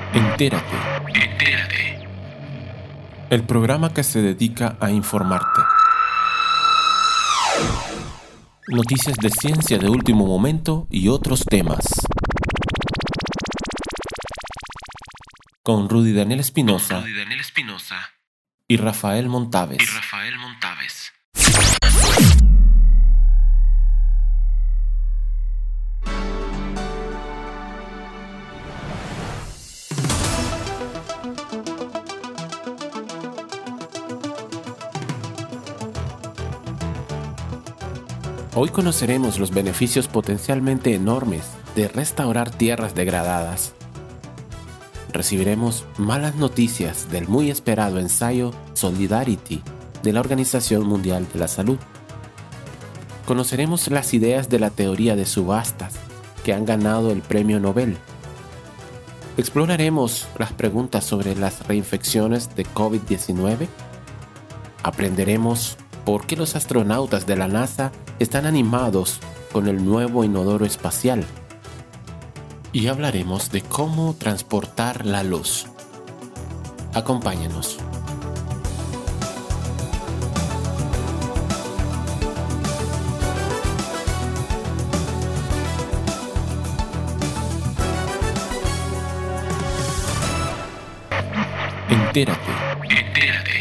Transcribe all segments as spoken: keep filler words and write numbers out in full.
Entérate. Entérate. El programa que se dedica a informarte. Noticias de ciencia de último momento y otros temas. Con Rudy Daniel Espinosa. Rudy Daniel Espinosa. Y Rafael Montaves. Y Rafael Montaves. Hoy conoceremos los beneficios potencialmente enormes de restaurar tierras degradadas. Recibiremos malas noticias del muy esperado ensayo Solidarity de la Organización Mundial de la Salud. Conoceremos las ideas de la teoría de subastas que han ganado el premio Nobel. Exploraremos las preguntas sobre las reinfecciones de covid diecinueve. Aprenderemos por qué los astronautas de la NASA están animados con el nuevo inodoro espacial. Y hablaremos de cómo transportar la luz. Acompáñanos. Entérate. Entérate.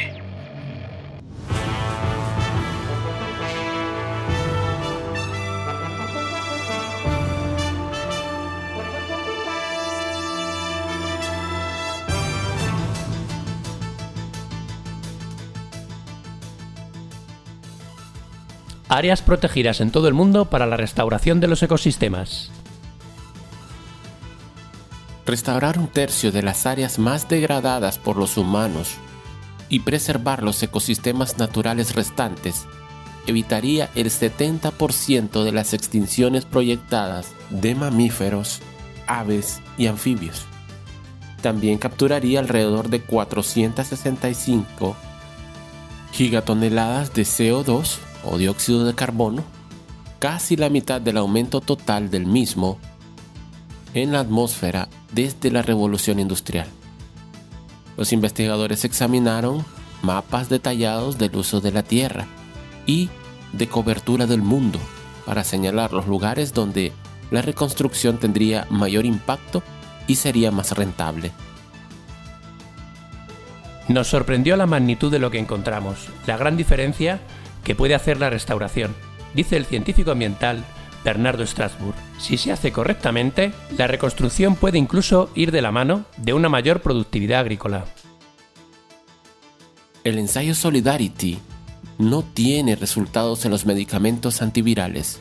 Áreas protegidas en todo el mundo para la restauración de los ecosistemas. Restaurar un tercio de las áreas más degradadas por los humanos y preservar los ecosistemas naturales restantes evitaría el setenta por ciento de las extinciones proyectadas de mamíferos, aves y anfibios. También capturaría alrededor de cuatrocientas sesenta y cinco gigatoneladas de C O dos o dióxido de carbono, casi la mitad del aumento total del mismo en la atmósfera desde la revolución industrial. Los investigadores examinaron mapas detallados del uso de la tierra y de cobertura del mundo para señalar los lugares donde la reconstrucción tendría mayor impacto y sería más rentable. Nos sorprendió la magnitud de lo que encontramos, la gran diferencia que puede hacer la restauración, dice el científico ambiental Bernardo Strasburg. Si se hace correctamente, la reconstrucción puede incluso ir de la mano de una mayor productividad agrícola. El ensayo Solidarity no tiene resultados en los medicamentos antivirales.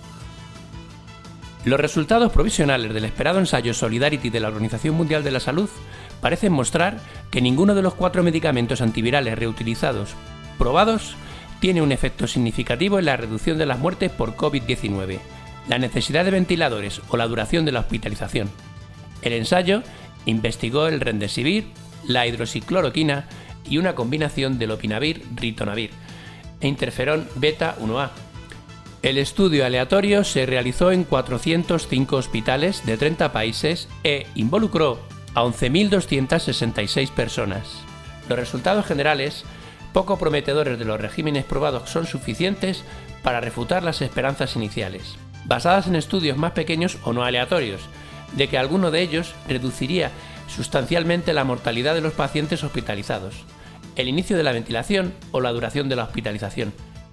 Los resultados provisionales del esperado ensayo Solidarity de la Organización Mundial de la Salud parecen mostrar que ninguno de los cuatro medicamentos antivirales reutilizados probados tiene un efecto significativo en la reducción de las muertes por covid diecinueve, la necesidad de ventiladores o la duración de la hospitalización. El ensayo investigó el remdesivir, la hidroxicloroquina y una combinación de lopinavir-ritonavir e interferón beta uno a. El estudio aleatorio se realizó en cuatrocientos cinco hospitales de treinta países e involucró a once mil doscientas sesenta y seis personas. Los resultados generales, poco prometedores de los regímenes probados, son suficientes para refutar las esperanzas iniciales, basadas en estudios más pequeños o no aleatorios, de que alguno de ellos reduciría sustancialmente la mortalidad de los pacientes hospitalizados, el inicio de la ventilación o la duración de la hospitalización.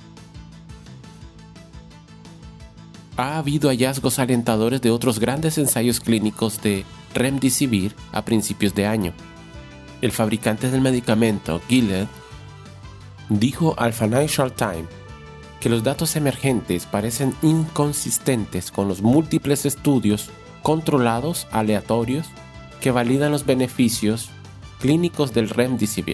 Ha habido hallazgos alentadores de otros grandes ensayos clínicos de remdesivir a principios de año. El fabricante del medicamento, Gilead, dijo al Financial Times que los datos emergentes parecen inconsistentes con los múltiples estudios controlados aleatorios que validan los beneficios clínicos del remdesivir.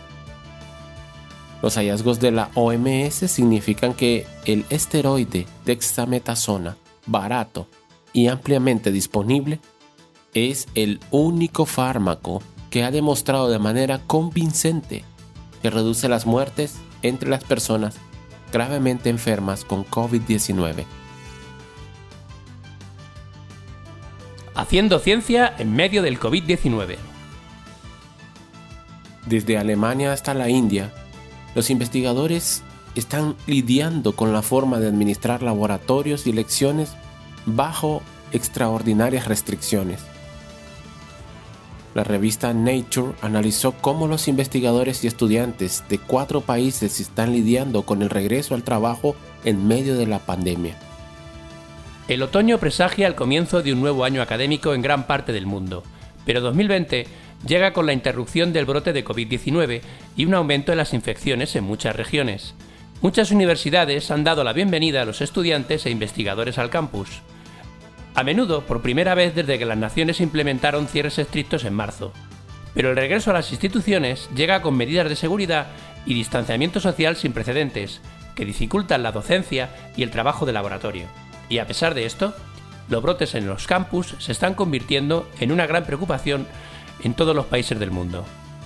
Los hallazgos de la O M S significan que el esteroide dexametasona, barato y ampliamente disponible, es el único fármaco que ha demostrado de manera convincente que reduce las muertes entre las personas gravemente enfermas con covid diecinueve. Haciendo ciencia en medio del COVID diecinueve. Desde Alemania hasta la India, los investigadores están lidiando con la forma de administrar laboratorios y lecciones bajo extraordinarias restricciones. La revista Nature analizó cómo los investigadores y estudiantes de cuatro países están lidiando con el regreso al trabajo en medio de la pandemia. El otoño presagia el comienzo de un nuevo año académico en gran parte del mundo, pero dos mil veinte llega con la interrupción del brote de COVID diecinueve y un aumento en las infecciones en muchas regiones. Muchas universidades han dado la bienvenida a los estudiantes e investigadores al campus. A menudo por primera vez desde que las naciones implementaron cierres estrictos en marzo. Pero el regreso a las instituciones llega con medidas de seguridad y distanciamiento social sin precedentes, que dificultan la docencia y el trabajo de laboratorio. Y a pesar de esto, los brotes en los campus se están convirtiendo en una gran preocupación en todos los países del mundo.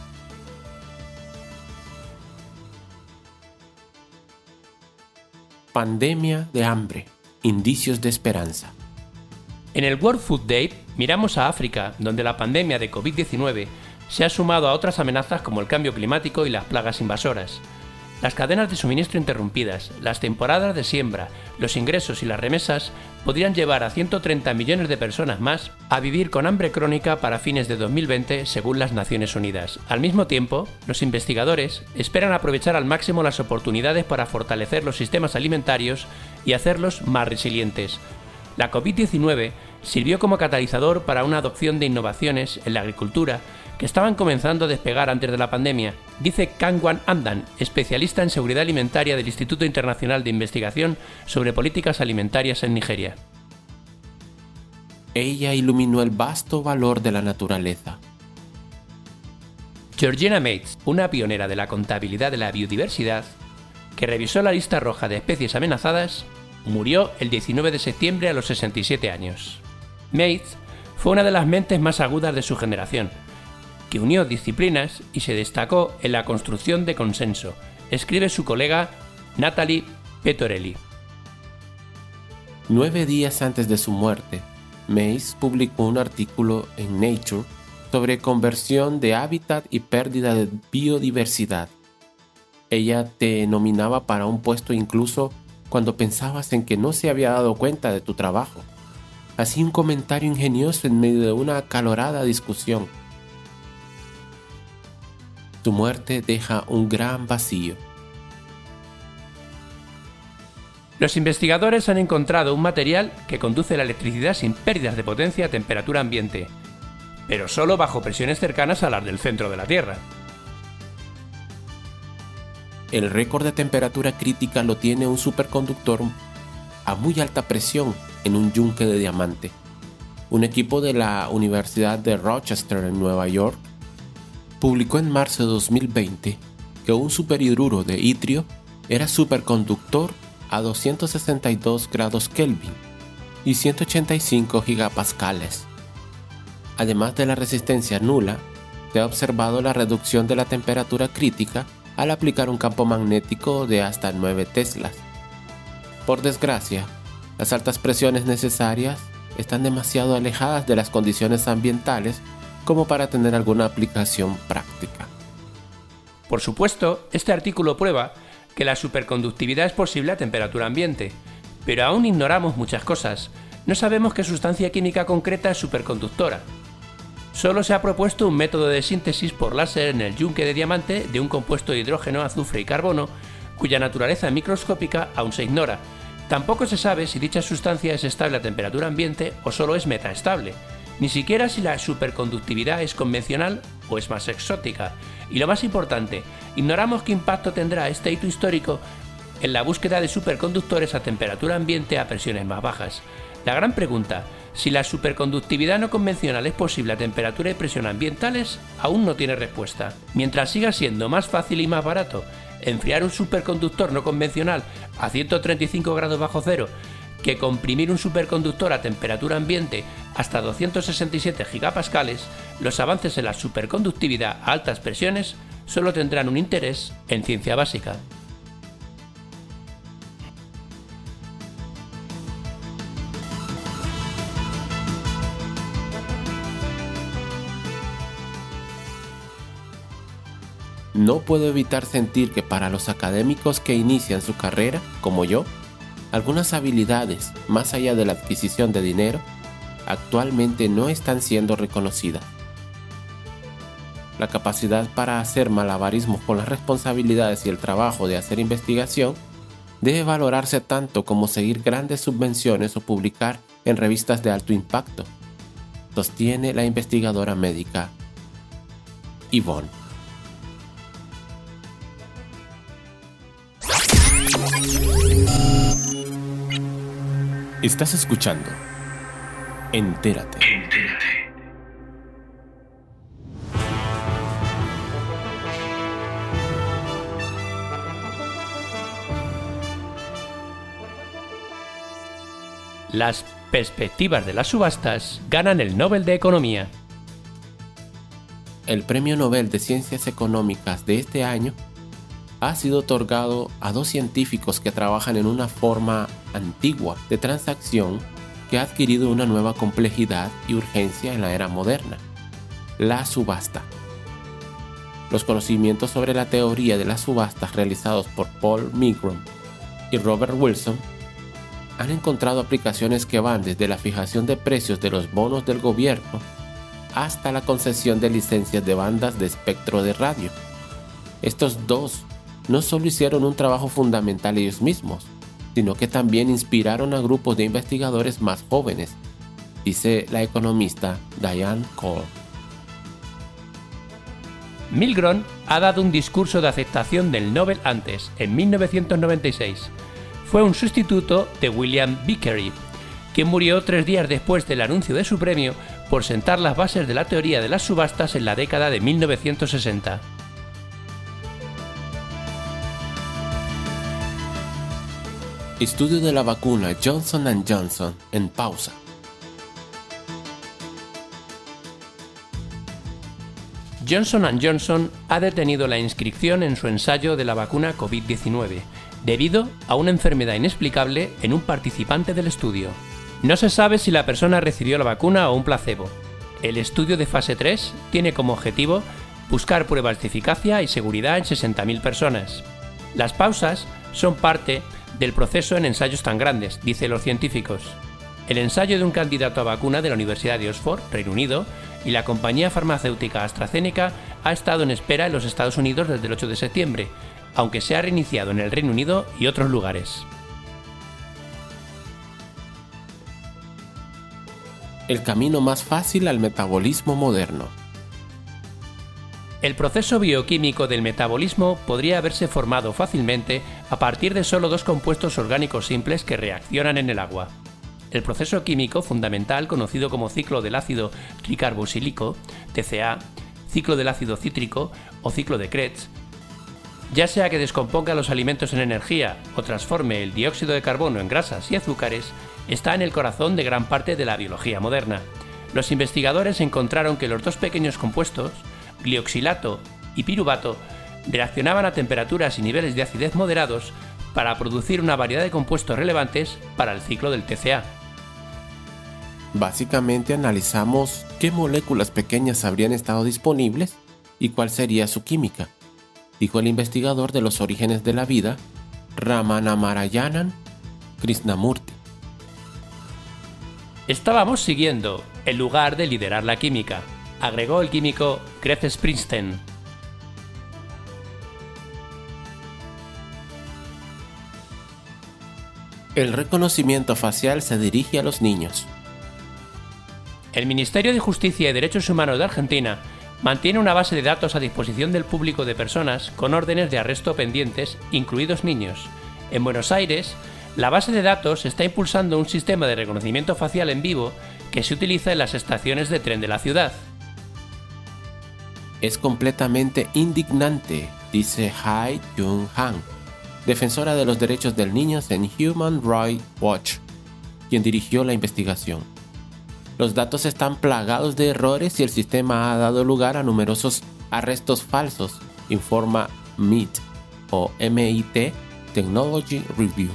Pandemia de hambre. Indicios de esperanza. En el World Food Day miramos a África, donde la pandemia de COVID diecinueve se ha sumado a otras amenazas como el cambio climático y las plagas invasoras. Las cadenas de suministro interrumpidas, las temporadas de siembra, los ingresos y las remesas podrían llevar a ciento treinta millones de personas más a vivir con hambre crónica para fines de dos mil veinte, según las Naciones Unidas. Al mismo tiempo, los investigadores esperan aprovechar al máximo las oportunidades para fortalecer los sistemas alimentarios y hacerlos más resilientes. La COVID diecinueve sirvió como catalizador para una adopción de innovaciones en la agricultura que estaban comenzando a despegar antes de la pandemia, dice Kangwan Andan, especialista en seguridad alimentaria del Instituto Internacional de Investigación sobre Políticas Alimentarias en Nigeria. Ella iluminó el vasto valor de la naturaleza. Georgina Mates, una pionera de la contabilidad de la biodiversidad, que revisó la lista roja de especies amenazadas, murió el diecinueve de septiembre a los sesenta y siete años. Mates fue una de las mentes más agudas de su generación, que unió disciplinas y se destacó en la construcción de consenso, escribe su colega Natalie Petorelli. Nueve días antes de su muerte, Mates publicó un artículo en Nature sobre conversión de hábitat y pérdida de biodiversidad. Ella te nominaba para un puesto incluso cuando pensabas en que no se había dado cuenta de tu trabajo. Hacía un comentario ingenioso en medio de una acalorada discusión. Tu muerte deja un gran vacío. Los investigadores han encontrado un material que conduce la electricidad sin pérdidas de potencia a temperatura ambiente, pero solo bajo presiones cercanas a las del centro de la Tierra. El récord de temperatura crítica lo tiene un superconductor a muy alta presión en un yunque de diamante. Un equipo de la Universidad de Rochester en Nueva York publicó en marzo de dos mil veinte que un superhidruro de itrio era superconductor a doscientos sesenta y dos grados Kelvin y ciento ochenta y cinco gigapascales. Además de la resistencia nula, se ha observado la reducción de la temperatura crítica al aplicar un campo magnético de hasta nueve teslas. Por desgracia, las altas presiones necesarias están demasiado alejadas de las condiciones ambientales como para tener alguna aplicación práctica. Por supuesto, este artículo prueba que la superconductividad es posible a temperatura ambiente, pero aún ignoramos muchas cosas. No sabemos qué sustancia química concreta es superconductora. Solo se ha propuesto un método de síntesis por láser en el yunque de diamante de un compuesto de hidrógeno, azufre y carbono, cuya naturaleza microscópica aún se ignora. Tampoco se sabe si dicha sustancia es estable a temperatura ambiente o solo es metaestable, ni siquiera si la superconductividad es convencional o es más exótica. Y lo más importante, ignoramos qué impacto tendrá este hito histórico en la búsqueda de superconductores a temperatura ambiente a presiones más bajas. La gran pregunta, si la superconductividad no convencional es posible a temperatura y presión ambientales, aún no tiene respuesta. Mientras siga siendo más fácil y más barato enfriar un superconductor no convencional a ciento treinta y cinco grados bajo cero que comprimir un superconductor a temperatura ambiente hasta doscientos sesenta y siete gigapascales, los avances en la superconductividad a altas presiones solo tendrán un interés en ciencia básica. no puedo evitar sentir que para los académicos que inician su carrera, como yo, algunas habilidades, más allá de la adquisición de dinero, actualmente no están siendo reconocidas. La capacidad para hacer malabarismos con las responsabilidades y el trabajo de hacer investigación debe valorarse tanto como seguir grandes subvenciones o publicar en revistas de alto impacto, sostiene la investigadora médica Yvonne. Estás escuchando Entérate. Entérate. Las perspectivas de las subastas ganan el Nobel de Economía. El Premio Nobel de Ciencias Económicas de este año ha sido otorgado a dos científicos que trabajan en una forma antigua de transacción que ha adquirido una nueva complejidad y urgencia en la era moderna: la subasta. Los conocimientos sobre la teoría de las subastas realizados por Paul Milgrom y Robert Wilson han encontrado aplicaciones que van desde la fijación de precios de los bonos del gobierno hasta la concesión de licencias de bandas de espectro de radio. Estos dos no solo hicieron un trabajo fundamental ellos mismos, sino que también inspiraron a grupos de investigadores más jóvenes, dice la economista Diane Cole. Milgrom ha dado un discurso de aceptación del Nobel antes, en mil novecientos noventa y seis. Fue un sustituto de William Vickery, quien murió tres días después del anuncio de su premio por sentar las bases de la teoría de las subastas en la década de mil novecientos sesenta. Estudio de la vacuna Johnson and Johnson en pausa. Johnson and Johnson ha detenido la inscripción en su ensayo de la vacuna covid diecinueve debido a una enfermedad inexplicable en un participante del estudio. No se sabe si la persona recibió la vacuna o un placebo. El estudio de fase tres tiene como objetivo buscar pruebas de eficacia y seguridad en sesenta mil personas. Las pausas son parte del proceso en ensayos tan grandes, dicen los científicos. El ensayo de un candidato a vacuna de la Universidad de Oxford, Reino Unido, y la compañía farmacéutica AstraZeneca ha estado en espera en los Estados Unidos desde el ocho de septiembre, aunque se ha reiniciado en el Reino Unido y otros lugares. El camino más fácil al metabolismo moderno. El proceso bioquímico del metabolismo podría haberse formado fácilmente a partir de solo dos compuestos orgánicos simples que reaccionan en el agua. El proceso químico fundamental, conocido como ciclo del ácido tricarboxílico, T C A, ciclo del ácido cítrico o ciclo de Krebs, ya sea que descomponga los alimentos en energía o transforme el dióxido de carbono en grasas y azúcares, está en el corazón de gran parte de la biología moderna. Los investigadores encontraron que los dos pequeños compuestos, glioxilato y piruvato, reaccionaban a temperaturas y niveles de acidez moderados para producir una variedad de compuestos relevantes para el ciclo del T C A. Básicamente analizamos qué moléculas pequeñas habrían estado disponibles y cuál sería su química, dijo el investigador de los orígenes de la vida, Ramanamarayanan Krishnamurti. Estábamos siguiendo el lugar de liderar la química, agregó el químico Greg Springsteen. El reconocimiento facial se dirige a los niños. El Ministerio de Justicia y Derechos Humanos de Argentina mantiene una base de datos a disposición del público de personas con órdenes de arresto pendientes, incluidos niños. En Buenos Aires, la base de datos está impulsando un sistema de reconocimiento facial en vivo que se utiliza en las estaciones de tren de la ciudad. Es completamente indignante, dice Hai Jung Han, defensora de los derechos del niño en Human Rights Watch, quien dirigió la investigación. Los datos están plagados de errores y el sistema ha dado lugar a numerosos arrestos falsos, informa M I T o M I T Technology Review.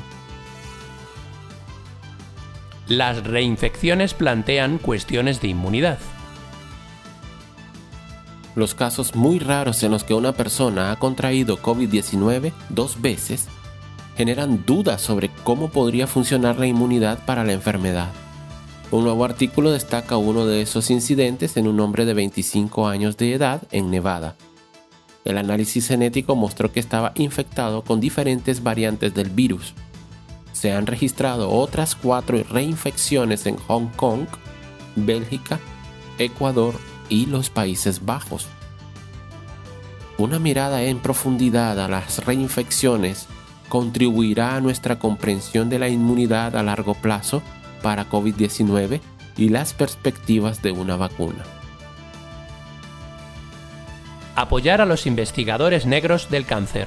Las reinfecciones plantean cuestiones de inmunidad. Los casos muy raros en los que una persona ha contraído COVID diecinueve dos veces generan dudas sobre cómo podría funcionar la inmunidad para la enfermedad. Un nuevo artículo destaca uno de esos incidentes en un hombre de veinticinco años de edad en Nevada. El análisis genético mostró que estaba infectado con diferentes variantes del virus. Se han registrado otras cuatro reinfecciones en Hong Kong, Bélgica, Ecuador y los Países Bajos. Una mirada en profundidad a las reinfecciones contribuirá a nuestra comprensión de la inmunidad a largo plazo para COVID diecinueve y las perspectivas de una vacuna. Apoyar a los investigadores negros del cáncer.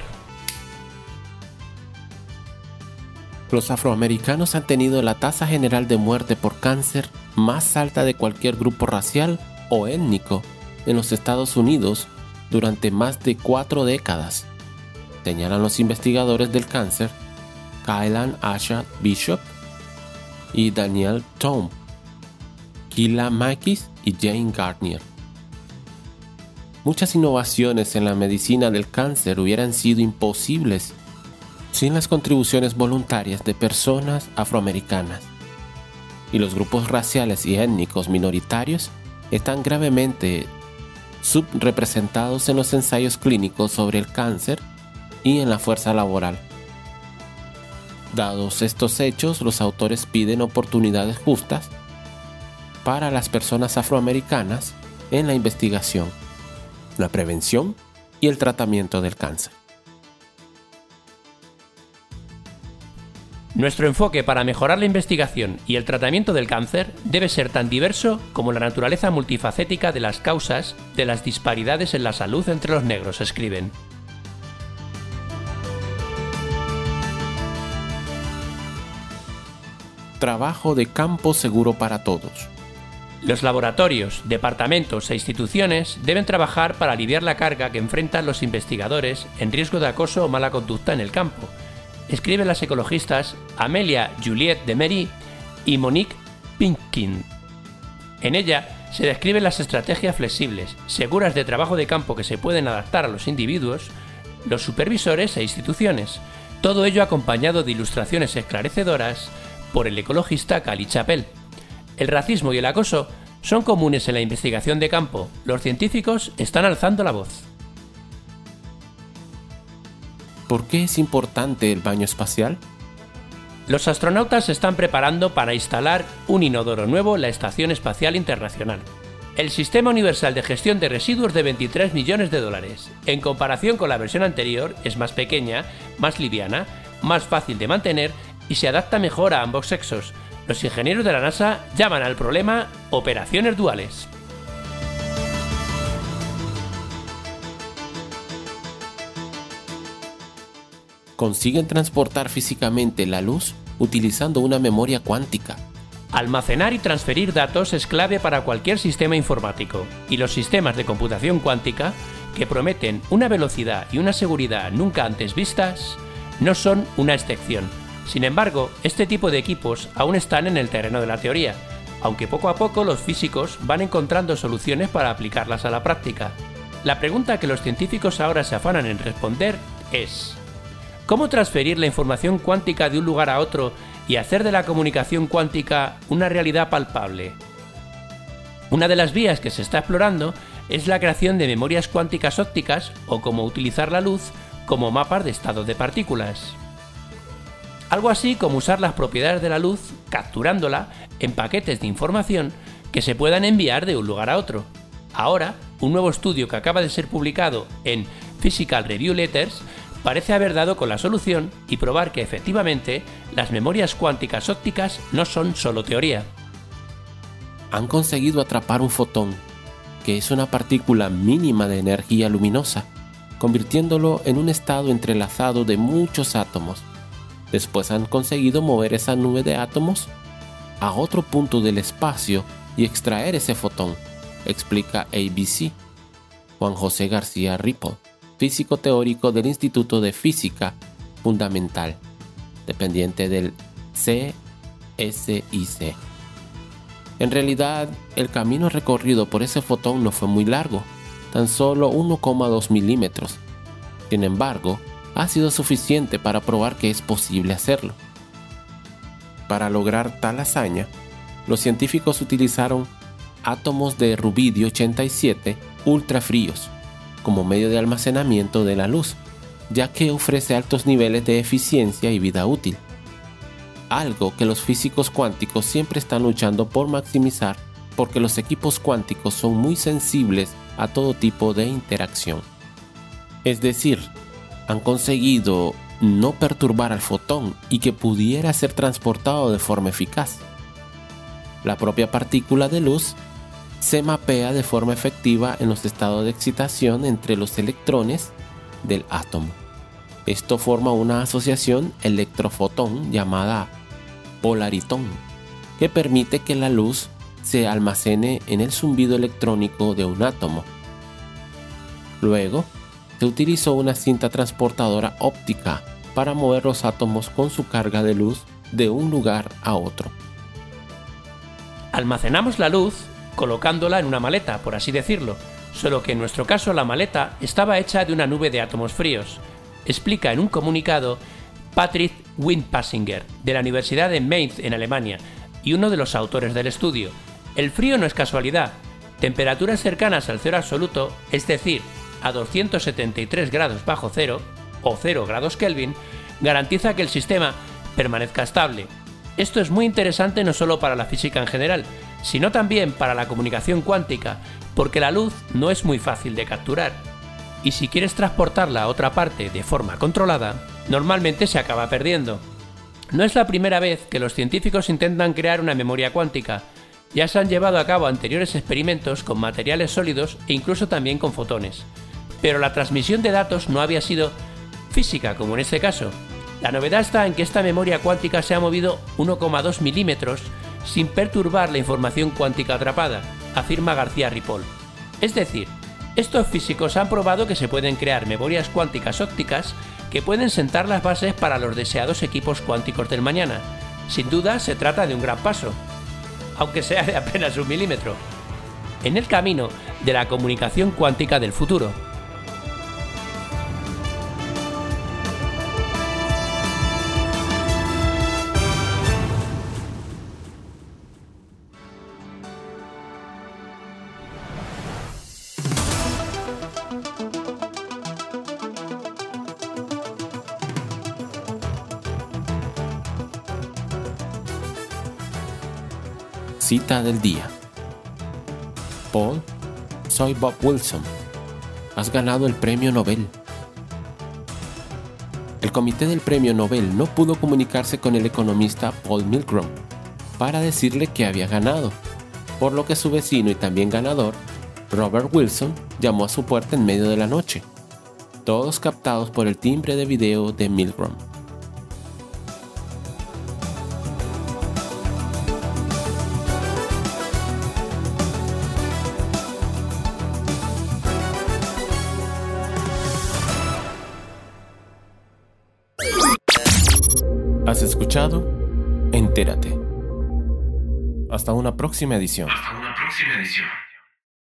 Los afroamericanos han tenido la tasa general de muerte por cáncer más alta de cualquier grupo racial o étnico en los Estados Unidos durante más de cuatro décadas, señalan los investigadores del cáncer Kailan Asha Bishop y Daniel Tom, Kila Makis y Jane Gardner. Muchas innovaciones en la medicina del cáncer hubieran sido imposibles sin las contribuciones voluntarias de personas afroamericanas, y los grupos raciales y étnicos minoritarios están gravemente subrepresentados en los ensayos clínicos sobre el cáncer y en la fuerza laboral. Dados estos hechos, los autores piden oportunidades justas para las personas afroamericanas en la investigación, la prevención y el tratamiento del cáncer. Nuestro enfoque para mejorar la investigación y el tratamiento del cáncer debe ser tan diverso como la naturaleza multifacética de las causas de las disparidades en la salud entre los negros, escriben. Trabajo de campo seguro para todos. Los laboratorios, departamentos e instituciones deben trabajar para aliviar la carga que enfrentan los investigadores en riesgo de acoso o mala conducta en el campo, escriben las ecologistas Amelia Juliette de Mery y Monique Pinkin. En ella se describen las estrategias flexibles, seguras de trabajo de campo que se pueden adaptar a los individuos, los supervisores e instituciones, todo ello acompañado de ilustraciones esclarecedoras por el ecologista Cali Chappell. El racismo y el acoso son comunes en la investigación de campo. Los científicos están alzando la voz. ¿Por qué es importante el baño espacial? Los astronautas se están preparando para instalar un inodoro nuevo en la Estación Espacial Internacional. El Sistema Universal de Gestión de Residuos de veintitrés millones de dólares. En comparación con la versión anterior, es más pequeña, más liviana, más fácil de mantener y se adapta mejor a ambos sexos. Los ingenieros de la NASA llaman al problema operaciones duales. Consiguen transportar físicamente la luz utilizando una memoria cuántica. Almacenar y transferir datos es clave para cualquier sistema informático, y los sistemas de computación cuántica, que prometen una velocidad y una seguridad nunca antes vistas, no son una excepción. Sin embargo, este tipo de equipos aún están en el terreno de la teoría, aunque poco a poco los físicos van encontrando soluciones para aplicarlas a la práctica. La pregunta que los científicos ahora se afanan en responder es: ¿cómo transferir la información cuántica de un lugar a otro y hacer de la comunicación cuántica una realidad palpable? Una de las vías que se está explorando es la creación de memorias cuánticas ópticas o cómo utilizar la luz como mapas de estado de partículas. Algo así como usar las propiedades de la luz capturándola en paquetes de información que se puedan enviar de un lugar a otro. Ahora, un nuevo estudio que acaba de ser publicado en Physical Review Letters parece haber dado con la solución y probar que efectivamente las memorias cuánticas ópticas no son solo teoría. Han conseguido atrapar un fotón, que es una partícula mínima de energía luminosa, convirtiéndolo en un estado entrelazado de muchos átomos. Después han conseguido mover esa nube de átomos a otro punto del espacio y extraer ese fotón, explica A B C. Juan José García Ripoll, físico teórico del Instituto de Física Fundamental, dependiente del C S I C. En realidad, el camino recorrido por ese fotón no fue muy largo, tan solo uno coma dos milímetros. Sin embargo, ha sido suficiente para probar que es posible hacerlo. Para lograr tal hazaña, los científicos utilizaron átomos de rubidio ochenta y siete ultrafríos como medio de almacenamiento de la luz, ya que ofrece altos niveles de eficiencia y vida útil, algo que los físicos cuánticos siempre están luchando por maximizar, porque los equipos cuánticos son muy sensibles a todo tipo de interacción. Es decir, han conseguido no perturbar al fotón y que pudiera ser transportado de forma eficaz. La propia partícula de luz se mapea de forma efectiva en los estados de excitación entre los electrones del átomo. Esto forma una asociación electrofotón llamada polaritón, que permite que la luz se almacene en el zumbido electrónico de un átomo. Luego, se utilizó una cinta transportadora óptica para mover los átomos con su carga de luz de un lugar a otro. Almacenamos la luz colocándola en una maleta, por así decirlo, solo que en nuestro caso la maleta estaba hecha de una nube de átomos fríos, explica en un comunicado Patrick Windpassinger, de la Universidad de Mainz en Alemania, y uno de los autores del estudio. El frío no es casualidad. Temperaturas cercanas al cero absoluto, es decir, a doscientos setenta y tres grados bajo cero, o cero grados Kelvin, garantiza que el sistema permanezca estable. Esto es muy interesante no solo para la física en general, sino también para la comunicación cuántica, porque la luz no es muy fácil de capturar. Y si quieres transportarla a otra parte de forma controlada, normalmente se acaba perdiendo. No es la primera vez que los científicos intentan crear una memoria cuántica. Ya se han llevado a cabo anteriores experimentos con materiales sólidos e incluso también con fotones. Pero la transmisión de datos no había sido física, como en este caso. La novedad está en que esta memoria cuántica se ha movido uno coma dos milímetros sin perturbar la información cuántica atrapada, afirma García Ripoll. Es decir, estos físicos han probado que se pueden crear memorias cuánticas ópticas que pueden sentar las bases para los deseados equipos cuánticos del mañana. Sin duda se trata de un gran paso, aunque sea de apenas un milímetro, en el camino de la comunicación cuántica del futuro. Cita del día. Paul, soy Bob Wilson. Has ganado el premio Nobel. El comité del premio Nobel no pudo comunicarse con el economista Paul Milgrom para decirle que había ganado, por lo que su vecino y también ganador, Robert Wilson, llamó a su puerta en medio de la noche, todos captados por el timbre de video de Milgrom. ¿Has escuchado? Entérate. Hasta una próxima edición. Hasta una próxima edición.